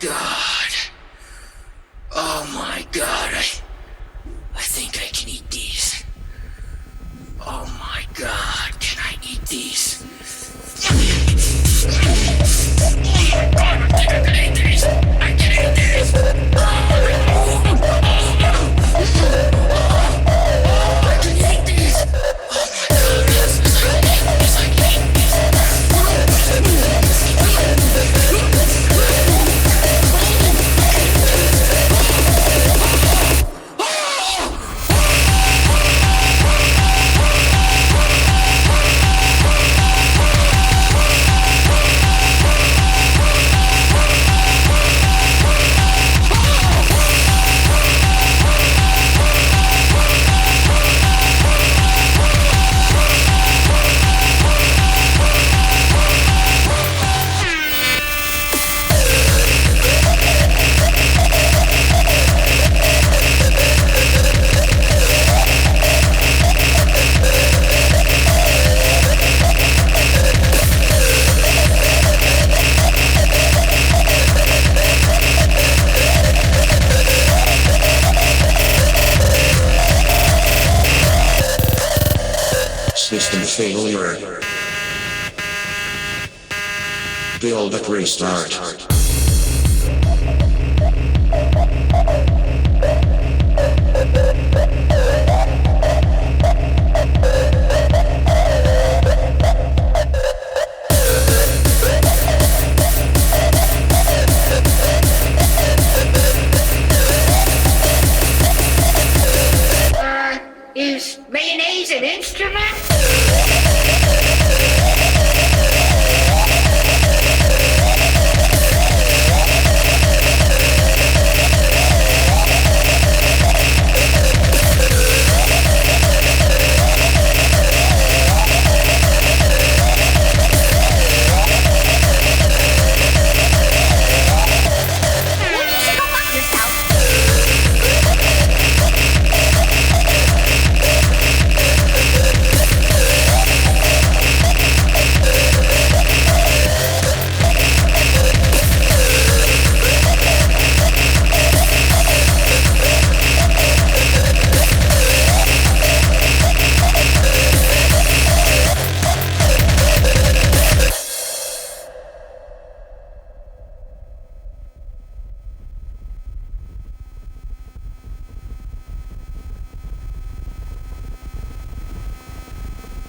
God. Oh my God. I think I can eat these. Oh my God. Can I eat these? Oh my God. I think I can eat these. I can eat these. I can eat these. Oh my God. Yes, I can eat these. System failure. Build at restart. Is mayonnaise an instrument?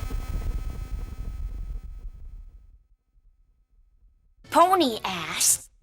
Pony ass.